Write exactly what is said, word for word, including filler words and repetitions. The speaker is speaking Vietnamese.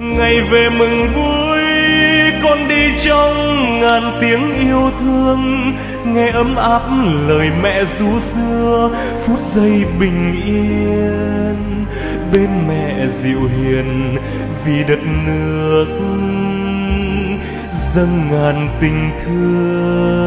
Ngày về mừng vui con đi trong ngàn tiếng yêu thương, nghe ấm áp lời mẹ ru xưa, phút giây bình yên bên mẹ dịu hiền vì đất nước dâng ngàn tình thương.